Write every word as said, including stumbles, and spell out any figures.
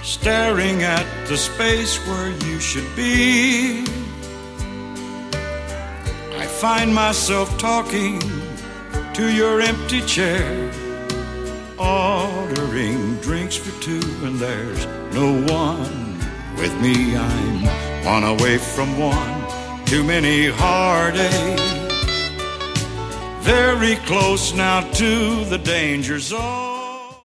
staring at the space where you should be. I find myself talking to your empty chair, ordering drinks for two, and there's no one with me. I'm one away from one, too many heartaches, very close now to the danger zone.